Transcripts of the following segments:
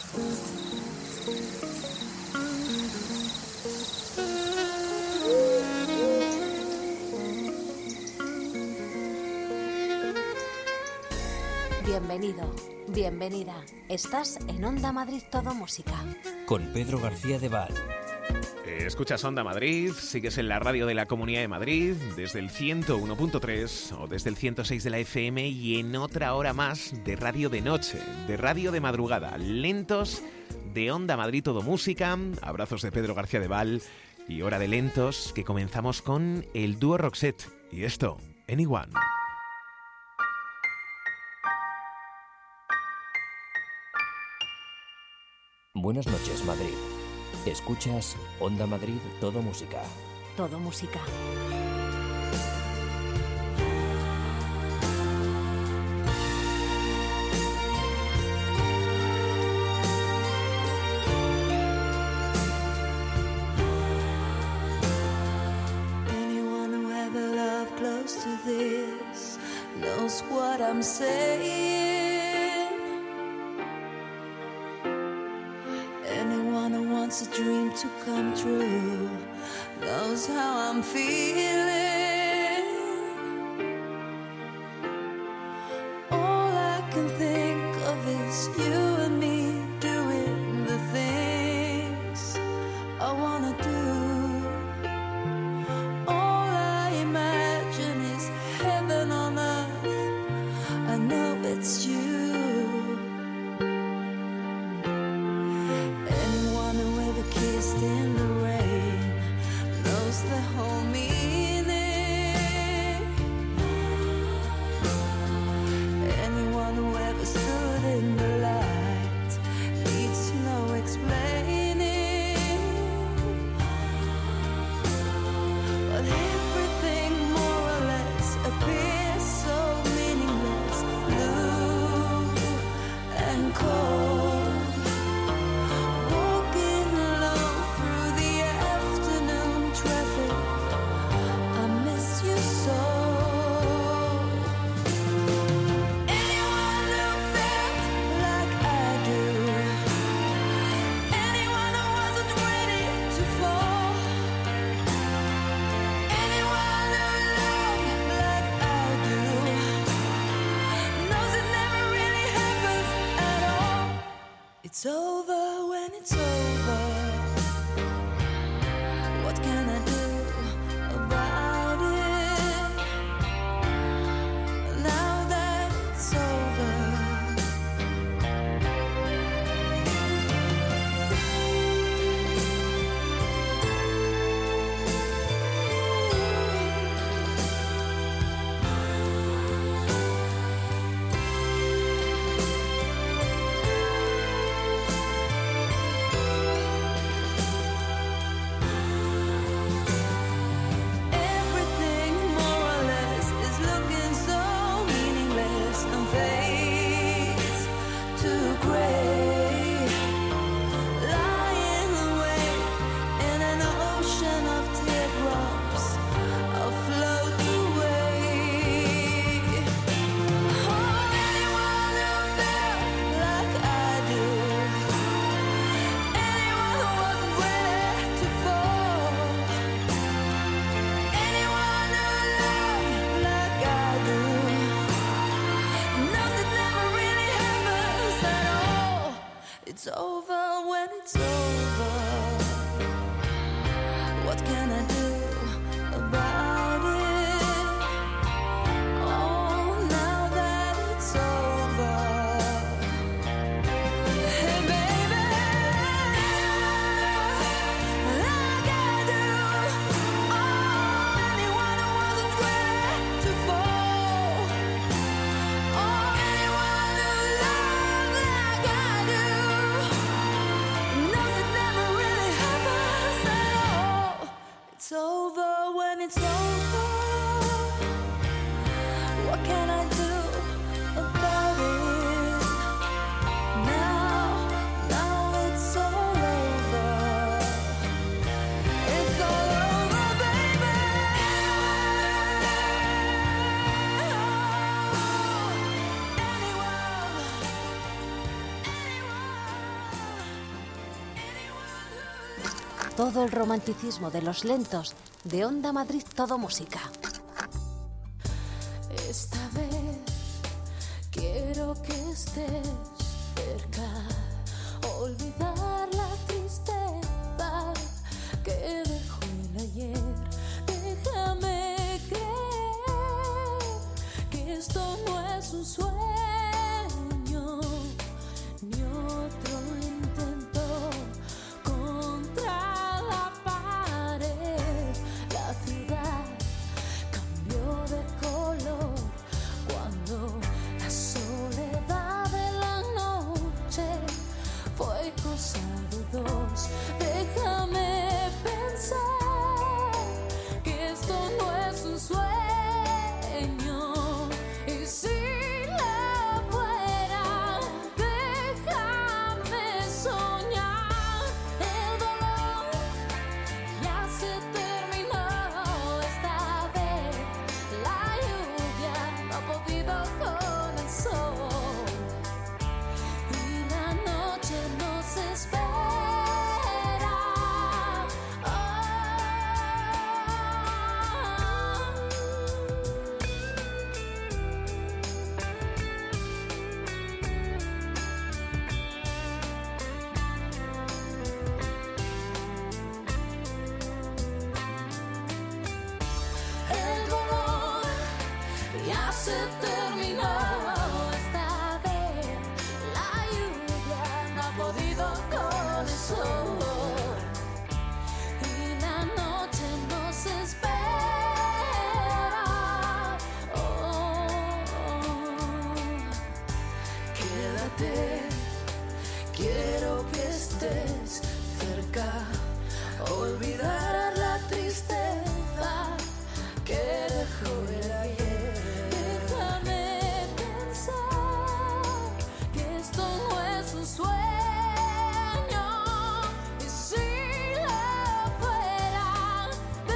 Bienvenido, bienvenida. Estás en Onda Madrid Todo Música. Con Pedro García de Val. Escuchas Onda Madrid, sigues en la radio de la Comunidad de Madrid, desde el 101.3 o desde el 106 de la FM y en otra hora más de radio de noche, de radio de madrugada, lentos de Onda Madrid Todo Música, abrazos de Pedro García de Val y hora de lentos que comenzamos con el dúo Roxette y esto, Anyone. Buenas noches, Madrid. Escuchas Onda Madrid Todo Música. Todo Música. Anyone who ever loved close to this knows what I'm saying. Anyone who wants a dream to come true knows how I'm feeling. All I can think of is you and me doing the things I wanna do. All I imagine is heaven on earth. I know it's you. Kissed in the rain knows the whole meaning. Anyone who ever stood in the light needs no explaining. But everything more or less appears so meaningless, blue and cold. It's over when it's over. What can I do about it? Now that it's over. todo el romanticismo de los lentos de Onda Madrid Todo Música. Esta vez quiero que estés cerca, olvidar la tristeza que dejó el ayer. Déjame creer que esto no es un sueño, ni otro intento contra la pared. La ciudad cambió de color cuando la soledad de la noche fue cosa de dos. Déjame pensar que esto no es un sueño, y si la fuera, déjame soñar. El dolor ya se terminó esta vez, la lluvia no ha podido con el sol, y la noche nos espera. El dolor ya se terminó esta vez, la lluvia no ha podido con el sol, y la noche nos espera. Quédate, quiero que estés cerca, olvidar la tristeza que dejó el ayer. Déjame pensar que esto no es un sueño, y si la fuera,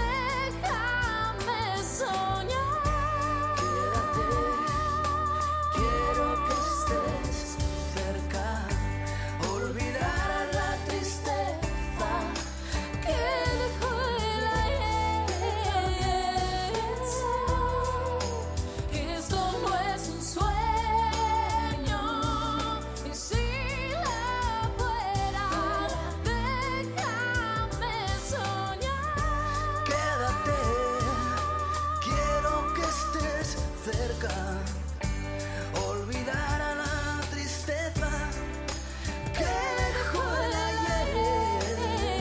déjame soñar. Quédate, quiero que estés cerca, olvidar la tristeza que dejó el ayer. Que esto no es un sueño, y si la fuera, déjame soñar. Quédate, quiero que estés cerca, olvidar a la tristeza que dejó el ayer.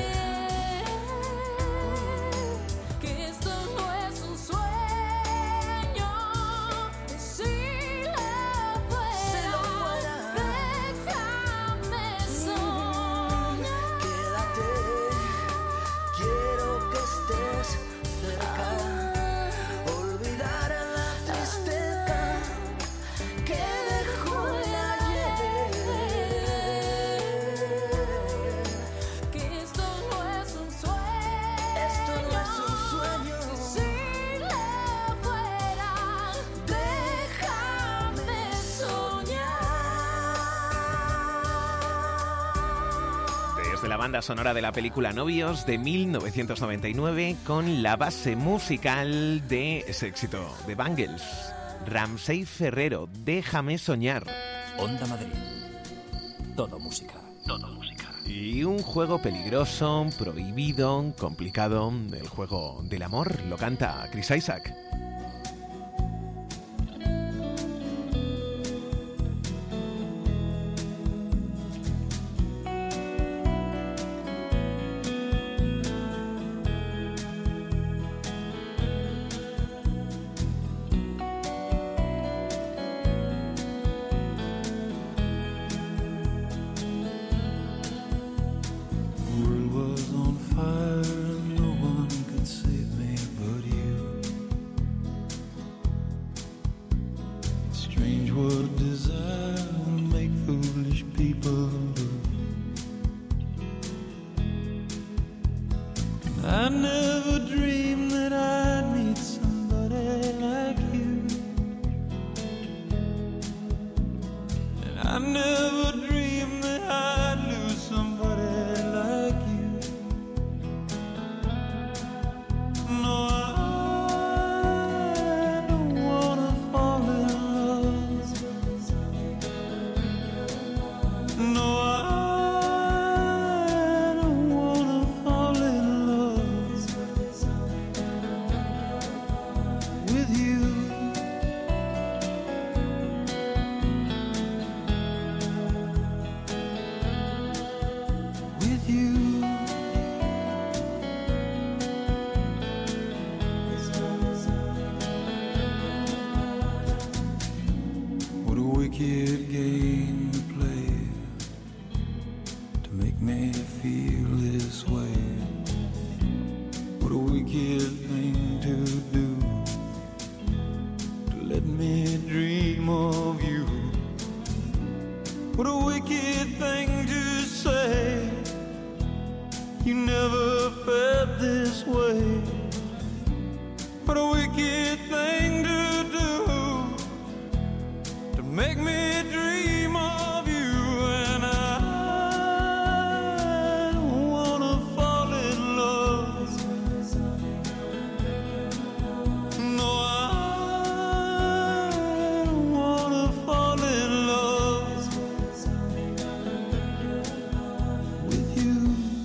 Que esto no es un sueño, y si la fuera, déjame soñar. Quédate, quiero que estés cerca, olvidar a la tristeza que dejó el ayer. Que esto no es un sueño, esto no es un sueño, y si la fuera, déjame soñar. Desde la banda sonora de la película Novios de 1999, con la base musical de ese éxito de Bangles, Ramsey Ferrero, Déjame soñar. Onda Madrid. Todo música. Todo música. Y un juego peligroso, prohibido, complicado, el juego del amor, lo canta Chris Isaak. World was on fire and no one could save me but you. Strange what desire will make foolish people do. I never dreamed that I'd meet somebody like you, and I never dreamed that I'd lose somebody like you. No, I don't wanna fall in love with you. With you. What a wicked game to play to make me feel this way. What a wicked thing to do to let me dream of you. What a wicked thing to say. You never felt this way. What a wicked thing to do to make me dream of you. And I don't wanna fall in love. No, I don't wanna fall in love with you.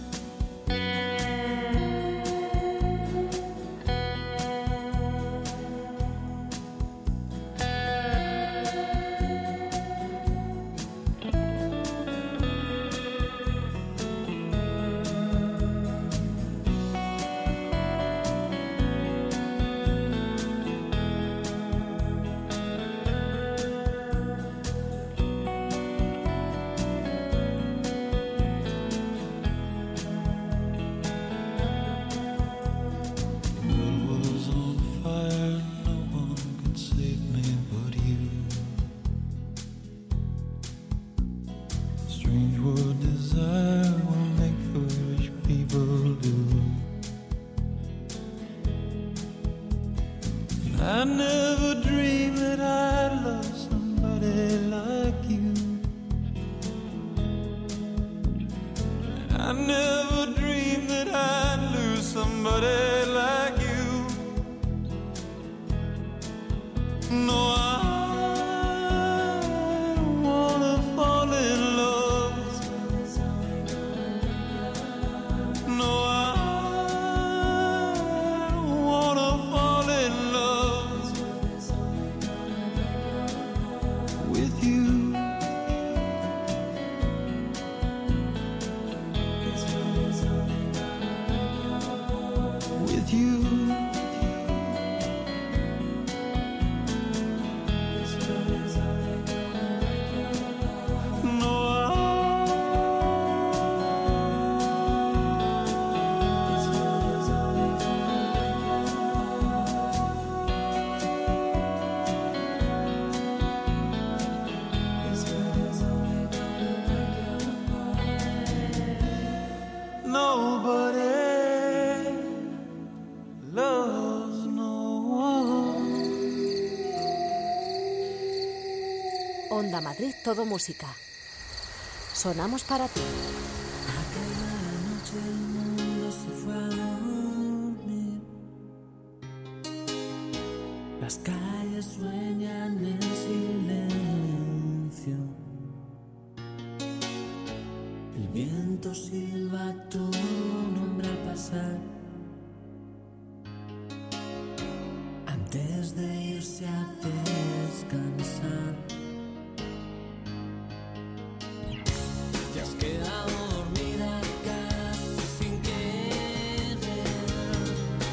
The world was on fire, no one could save me but you. Strange what desire will make foolish people do. And I never dreamed that I'd love somebody like you. And I never dreamed that I'd lose somebody like you. No, I don't wanna fall in love. No, I don't wanna fall in love with you. With you. No, nobody loves no one. Onda Madrid, todo música. Sonamos para ti. Aquella noche el mundo se fue a dormir. Las calles sueñan en silencio. El viento silba tu nombre al pasar. Antes de irse a descansar. Te has quedado dormida casi sin querer,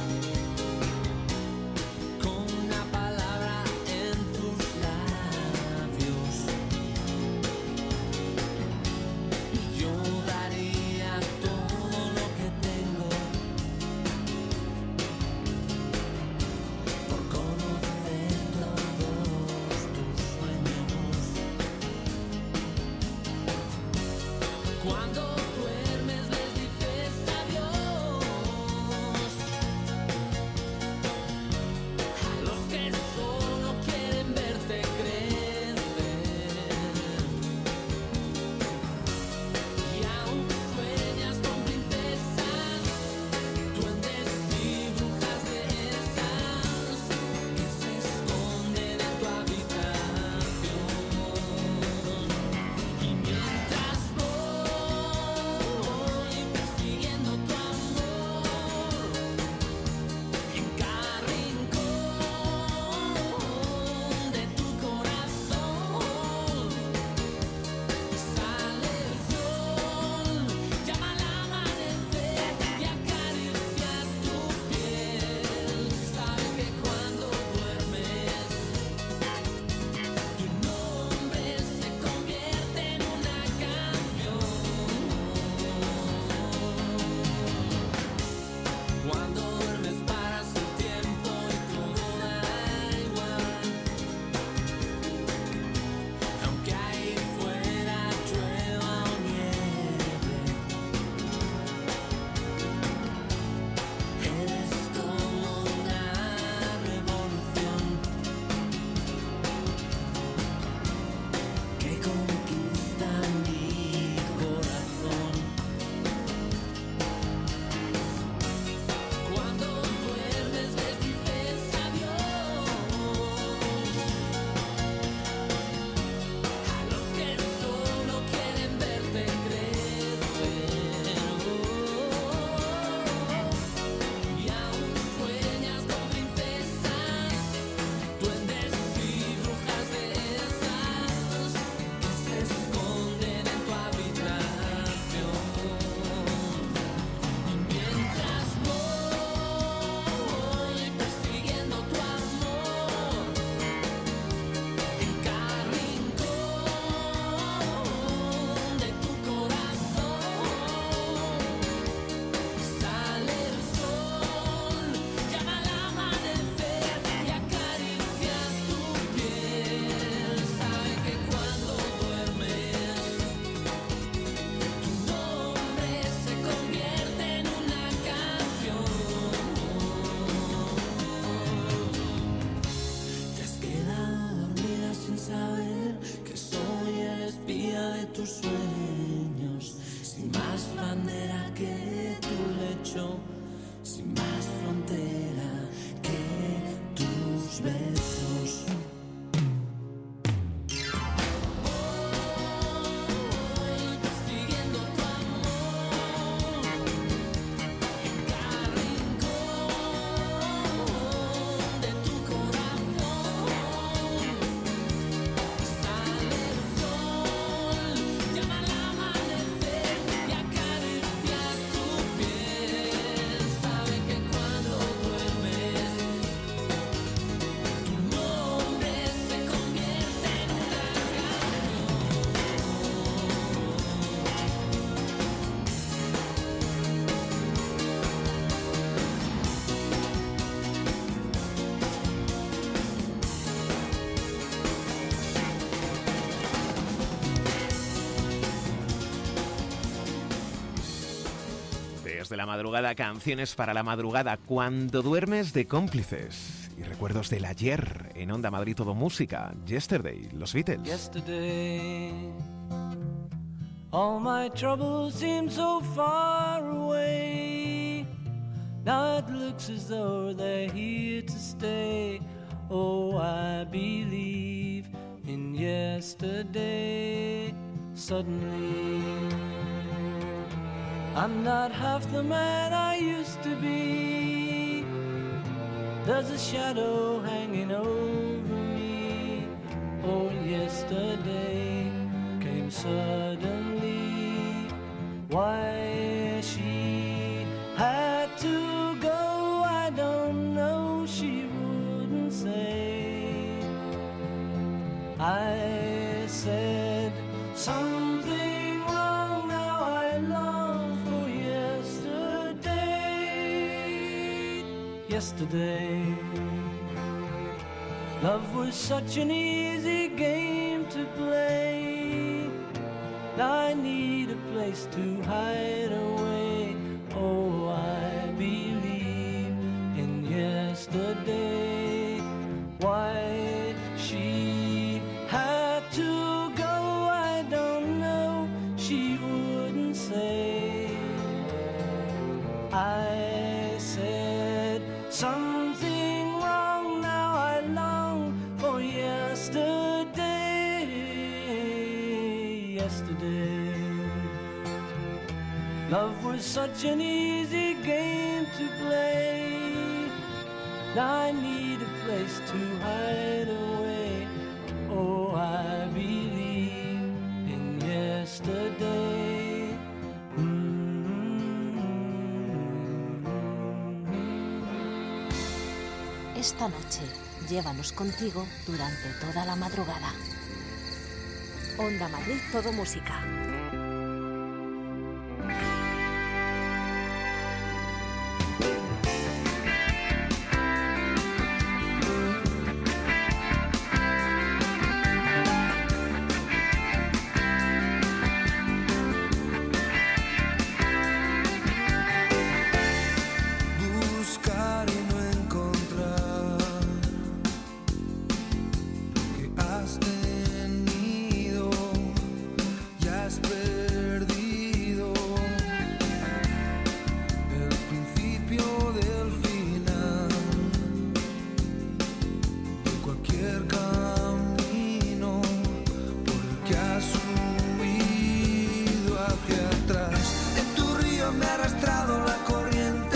con una palabra en tus labios. Y yo daría todo lo que tengo por conocer todos tus sueños. Cuando duermes les dices adiós a los que solo quieren verte crecer. Y aún sueñas con princesas, duendes y brujas de esas que se esconden en tu habitación. Y mientras Canciones de la madrugada, canciones para la madrugada, cuando duermes, de Cómplices y recuerdos del ayer en Onda Madrid Todo Música. Yesterday, los Beatles. Yesterday, all my troubles seem so far away. Now it looks as though they're here to stay. Oh, I believe in yesterday. Suddenly, I'm not half the man I used to be. There's a shadow hanging over me. Oh, yesterday came suddenly. Why she had to go, I don't know, she wouldn't say. I said something wrong, now I long for yesterday. Yesterday, love was such an easy game to play. Now I need a place to hide away. Oh, I believe in yesterday. Why she had to go, I don't know, she wouldn't say. I said something wrong, now I long for yesterday. Yesterday, love was such an easy game to play. Now I need a place to hide away. Oh, I believe in yesterday. Esta noche, llévanos contigo durante toda la madrugada. Onda Madrid Todo Música. Buscar y no encontrar, que has tenido, ya has perdido el principio del final de cualquier camino por el que has subido hacia atrás. En tu río me ha arrastrado la corriente.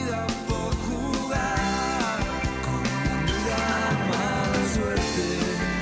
Suerte.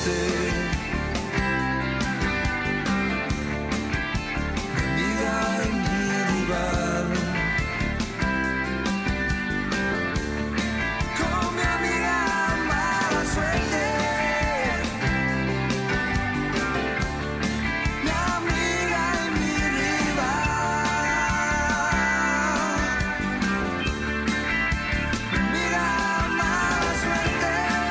suerte. Mi amiga y mi rival. Con mi amiga mala suerte. Mi amiga y mi rival. Mi amiga mala suerte.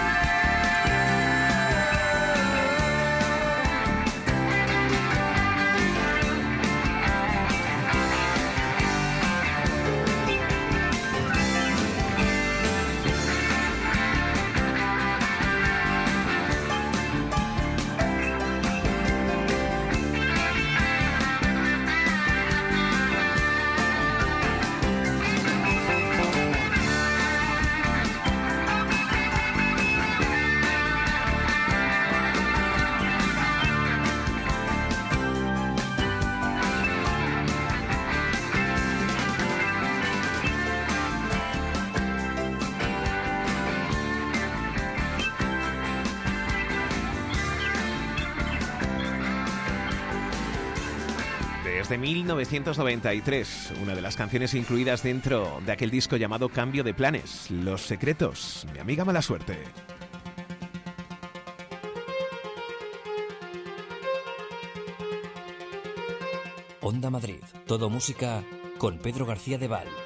Desde 1993, una de las canciones incluidas dentro de aquel disco llamado Cambio de Planes, Los Secretos, Mi amiga mala suerte. Onda Madrid, todo música con Pedro García de Val.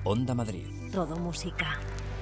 Onda Madrid. Todo música.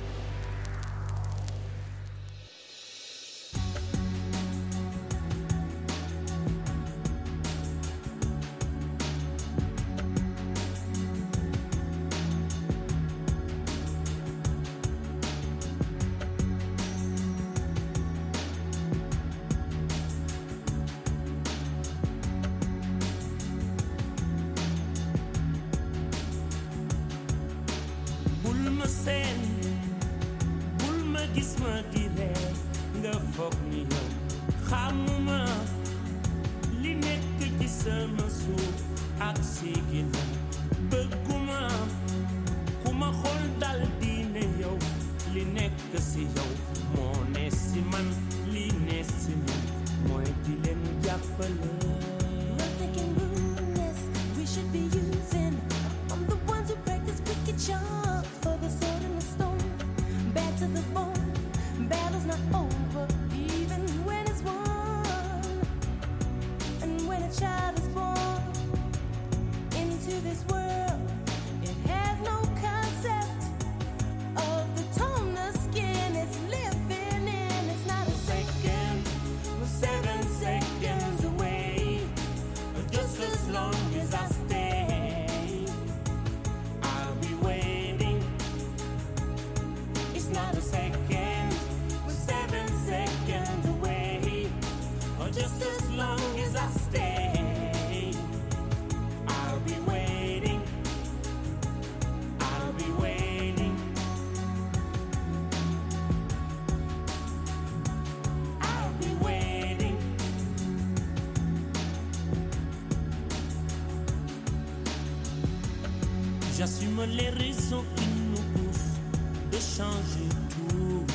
J'assume les raisons qui nous poussent de changer tout.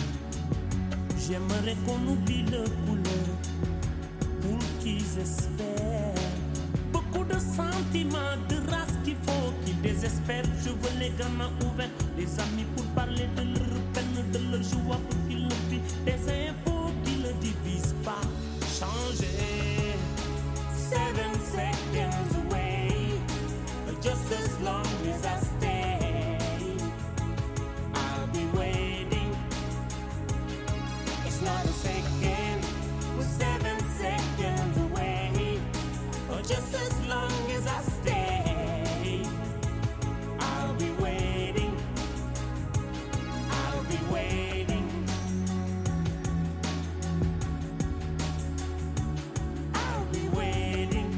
J'aimerais qu'on oublie le couleur pour qu'ils espèrent. Beaucoup de sentiments, de race qu'il faut qu'ils désespèrent. Je veux les gamins ouverts, les amis pour parler de leur peine, de leur joie pour qu'ils le vivent. Des infos qui ne divisent pas. Changer. 7 seconds away. Just as long as I stay, I'll be waiting. It's not a second, we're 7 seconds away. Or just as long as I stay, I'll be waiting. I'll be waiting. I'll be waiting.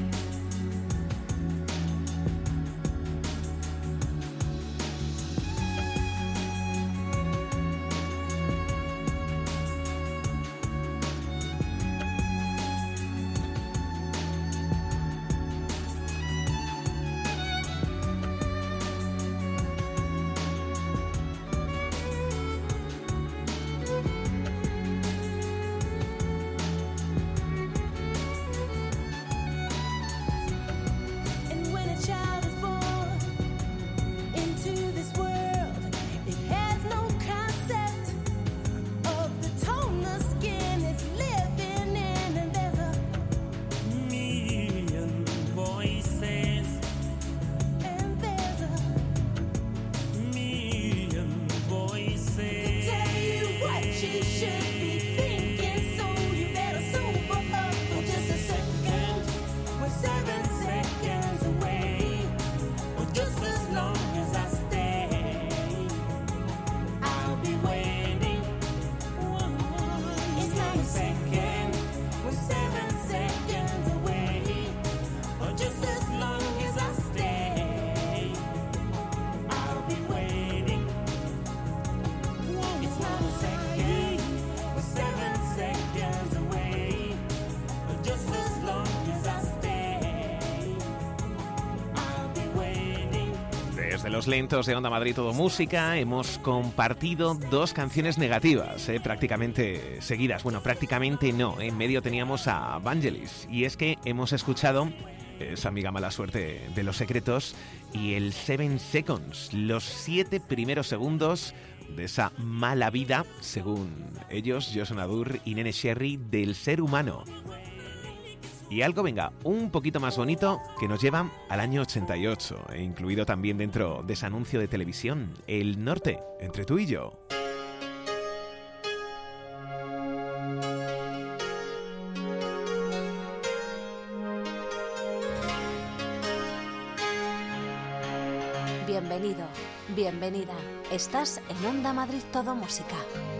Desde los lentos de Onda Madrid Todo Música hemos compartido dos canciones negativas, prácticamente seguidas. Bueno, prácticamente no, en medio teníamos a Vangelis. Y es que hemos escuchado esa amiga mala suerte de Los Secretos y el 7 Seconds, los 7 primeros segundos de esa mala vida, según ellos, Joson Adur y Nene Sherry, del ser humano. Y algo, venga, un poquito más bonito que nos lleva al año 88, e incluido también dentro de ese anuncio de televisión, El Norte, entre tú y yo. Bienvenido, bienvenida. Estás en Onda Madrid Todo Música.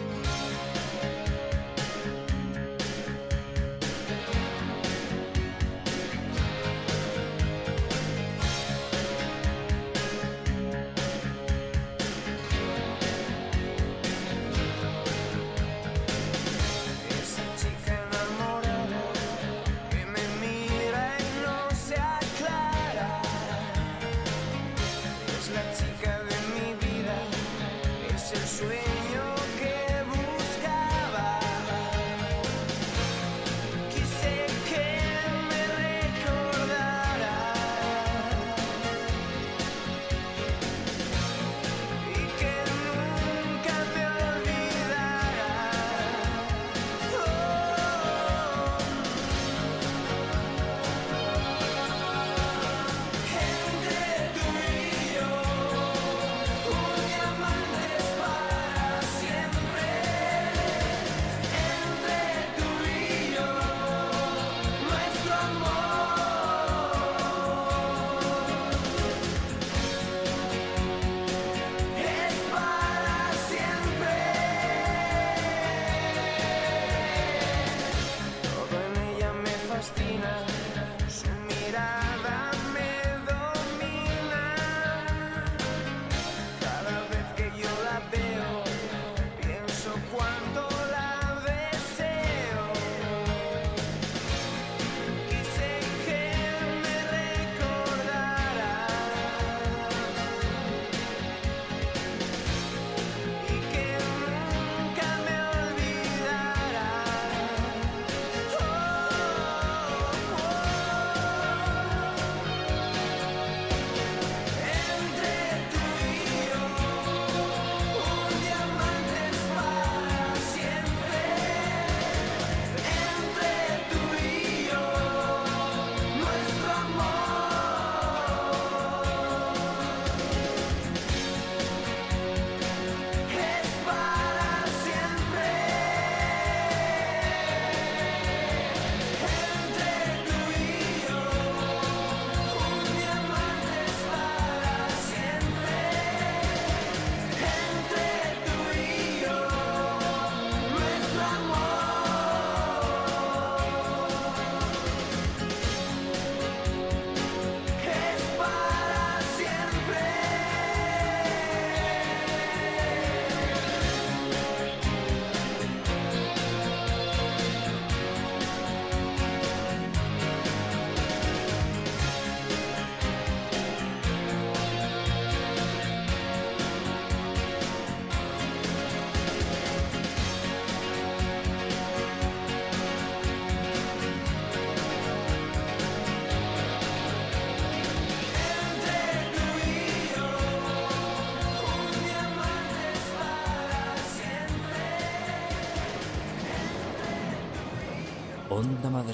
Onda Madrid.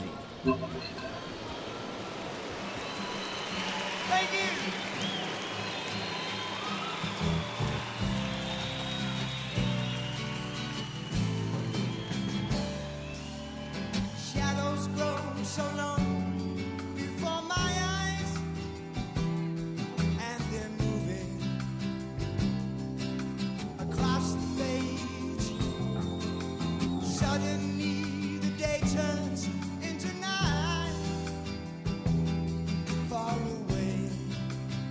Shadows grow so long before my eyes, and they're moving across the page. Suddenly the day turns into night, far away.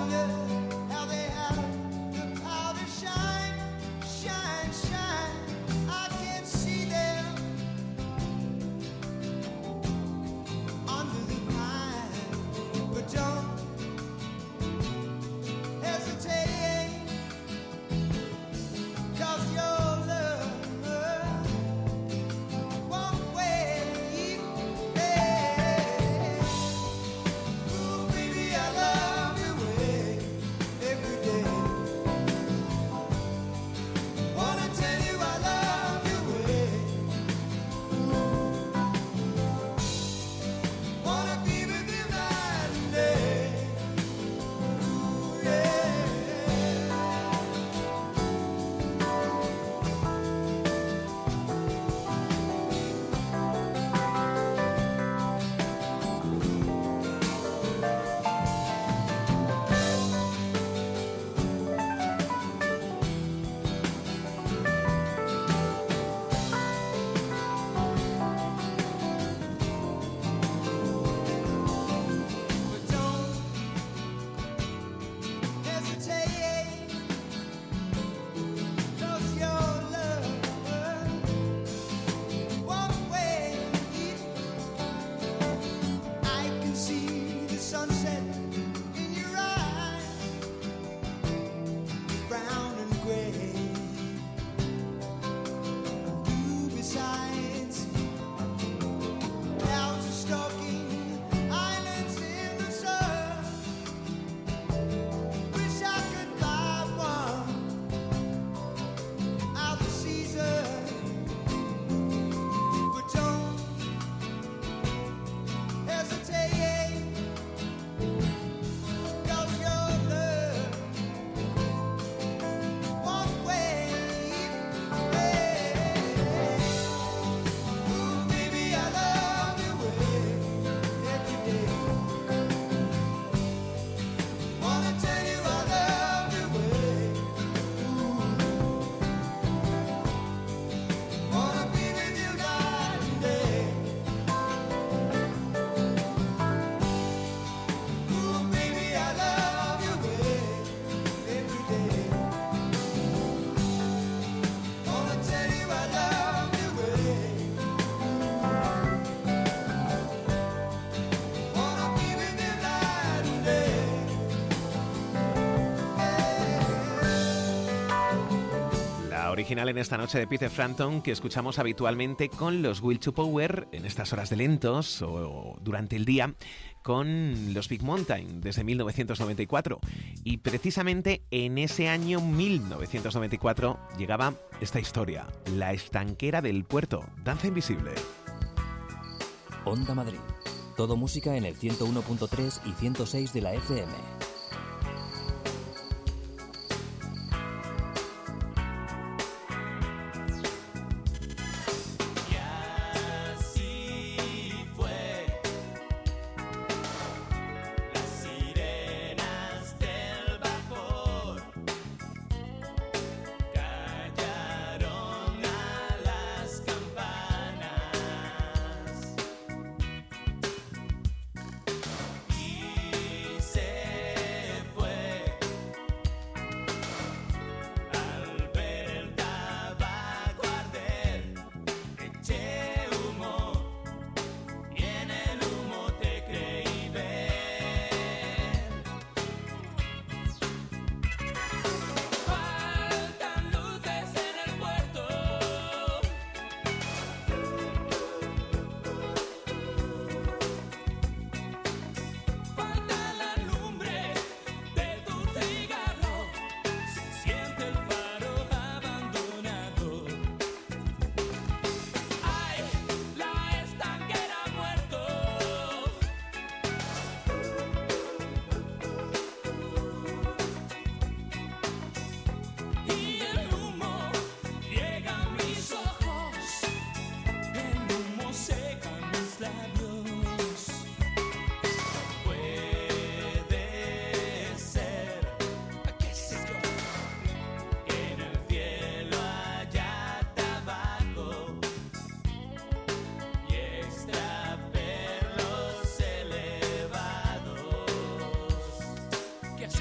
Original en esta noche de Peter Frampton, que escuchamos habitualmente con los Will to Power en estas horas de lentos o durante el día con los Big Mountain desde 1994. Y precisamente en ese año 1994 llegaba esta historia, La estanquera del puerto, Danza Invisible. Onda Madrid. Todo música en el 101.3 y 106 de la FM. Say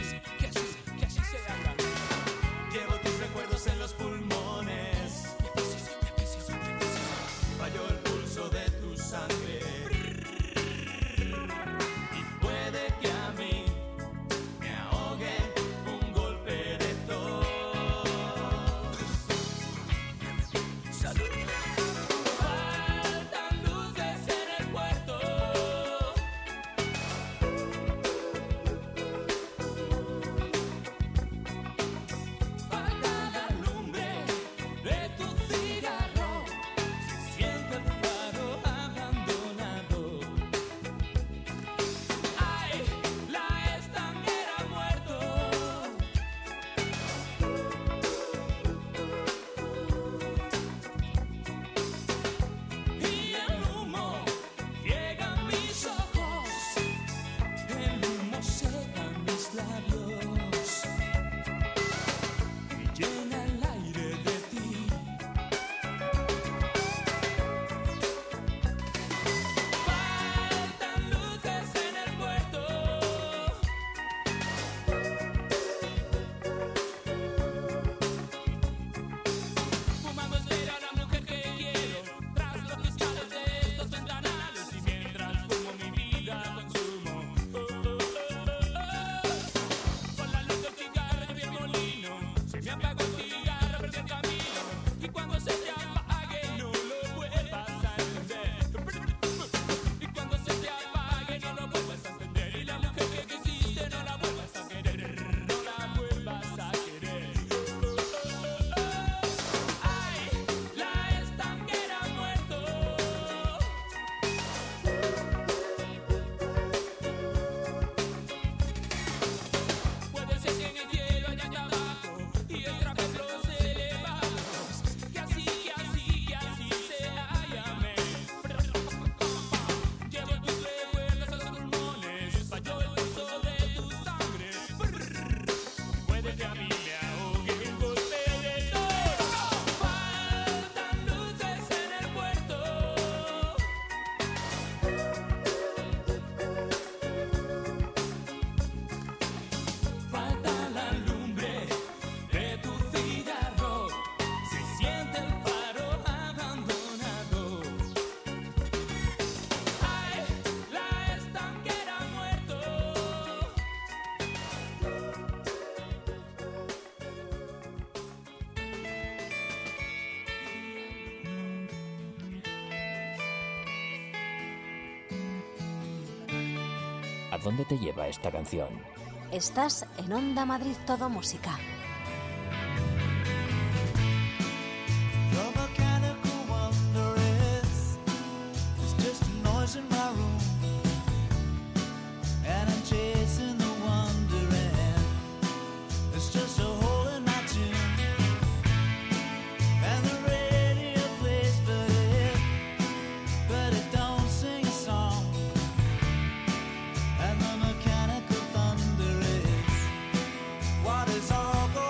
que así sea. Llevo tus recuerdos en los pulmones. Falló el pulso de tu sangre. Y puede que a mí me ahogue un golpe de tos. Salud. Faltan luces en el puerto. Falta la lumbre de tu cigarro. Se siente el faro abandonado. Ay, la estanquera ha muerto. Y el humo ciega mis ojos. El humo seca mis labios. Y llena el aire de ti. Faltan luces en el puerto. Fumando espera la mujer que quiero. Tras los cristales de estos ventanales. Y mientras fumo mi vida consumo. Con la luz del cigarro yo vi el molino. Se me apagó el cigarro, perdí el camino. Y cuando se te apague no lo vuelvas a encender. Y cuando se te apague no lo vuelvas a encender. Y la mujer que quisiste no la vuelvas a querer. No la vuelvas a querer. Ay, la estanquera ha muerto. Puede ser que en el cielo haya tabaco y extraterrestres elevados. Que así sea, amén. Llevo tus recuerdos a los pulmones. Falló el pulso de tu sangre. Puede que a mí me ahogue un golpe de tos. Faltan luces en el puerto. Falta la lumbre de tu cigarro. Se siente el faro abandonado. Ay, la estanquera ha muerto. ¿A dónde te lleva esta canción? Estás en Onda Madrid Todo Música. The mechanical wonder is it's just a noise in my room, and I'm chasing the wondering. It's just a hole in my tune, and the radio plays, but it don't sing a song. And the mechanical thunder is what is all going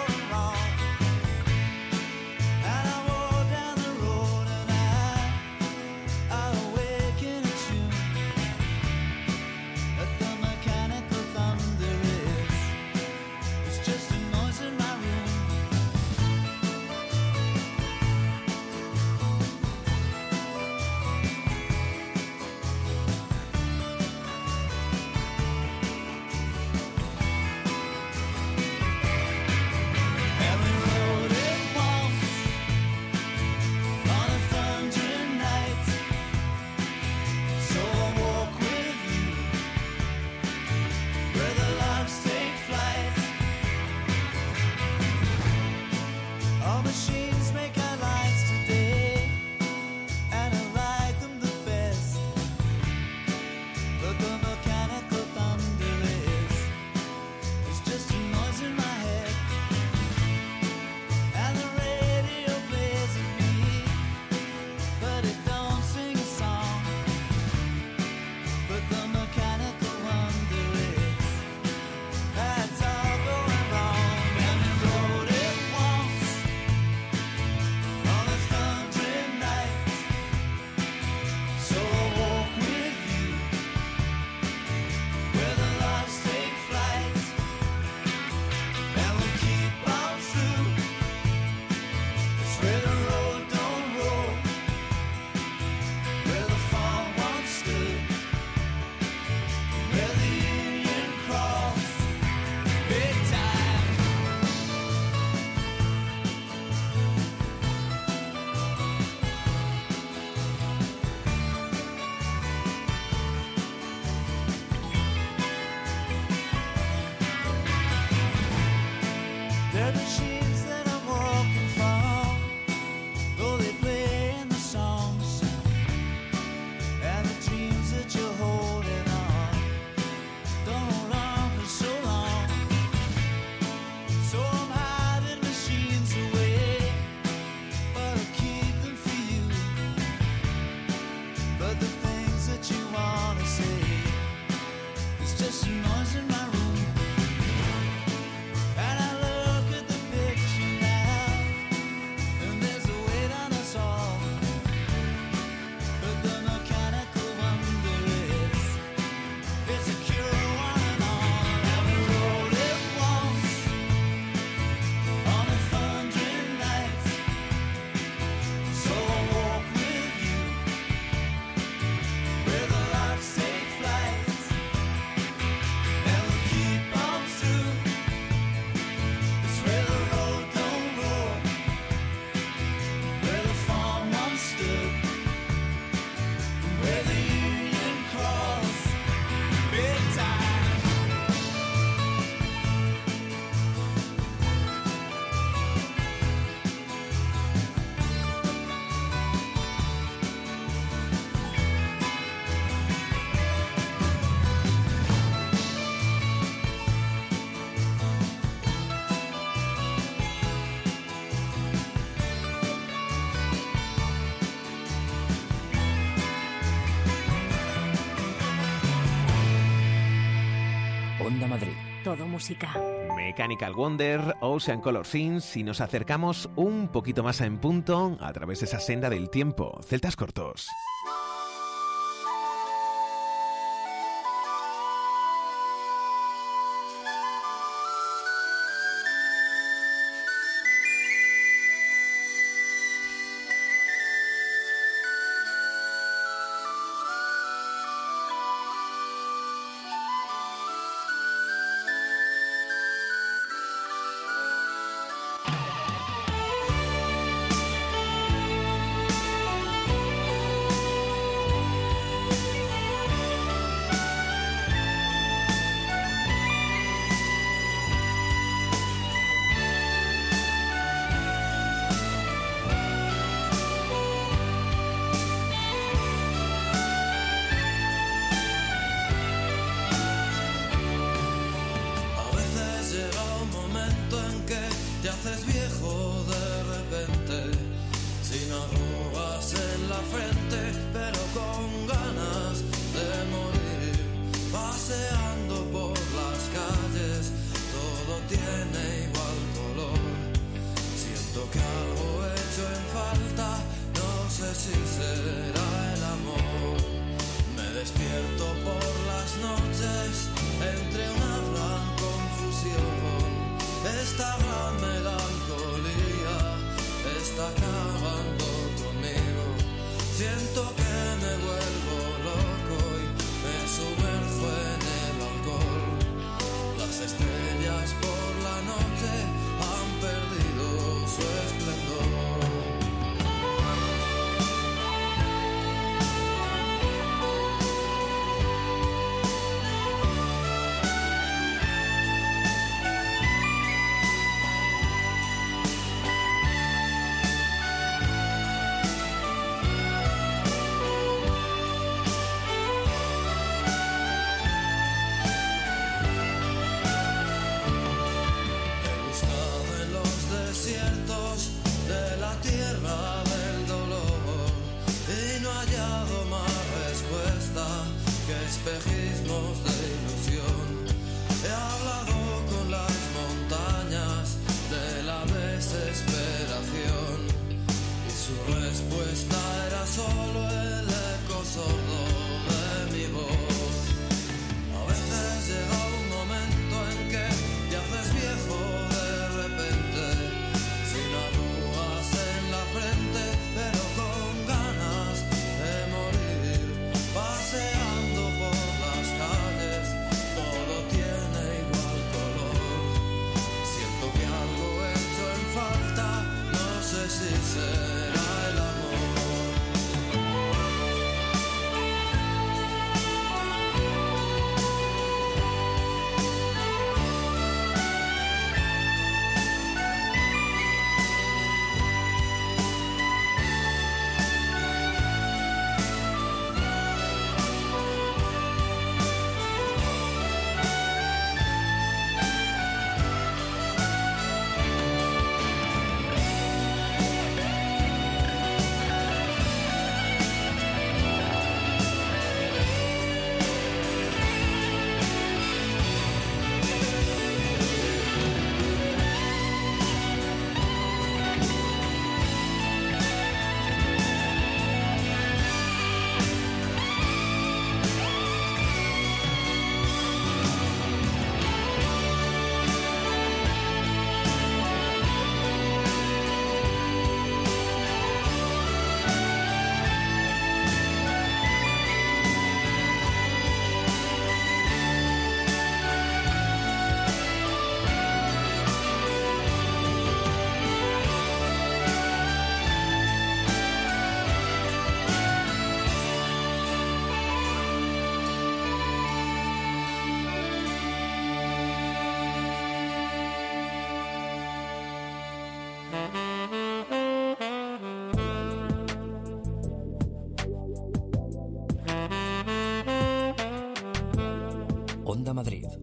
They're the sheets that I'm walking from, though they play in the songs, and the dreams that you're holding on don't hold on for so long. So I'm hiding machines away, but I'll keep them for you. But the things that you wanna say, it's just a noise in my room. And I look at the picture now, and there's a weight on us all. But the mechanical wonder is, it's a cure one and all. Never wrote it once on a thundering night. So I'll walk with you where the lights take flight, and we'll keep on through. It's where the road don't roar, where the farm once stood, and where the union crawls big time. Onda Madrid. Todo música. Mechanical Wonder, Ocean Color Things, y nos acercamos un poquito más en punto a través de esa senda del tiempo. Celtas cortos. A veces llega un momento en que te haces viejo de repente, sin arrugas en la frente, pero con ganas de morir. Paseando por las calles, todo tiene igual color. Siento que algo he hecho en falta, no sé si será el amor. Me despierto por las noches entre una gran confusión. Esta gran melancolía está acabando conmigo. Siento que me vuelvo loco y me sumerjo en el alcohol. Las estrellas por la noche han perdido su esplendor. He buscado en los desiertos de la tierra del dolor y no he hallado más respuesta que espejismos de ilusión. He hablado con las montañas de la desesperación y su respuesta era solo el eco sordo de mi voz. A veces llega un momento en que te haces viejo de repente, sin arrugas en la frente, pero con ganas de morir. Paseando por la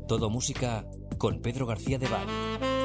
Todo música con Pedro García de Val.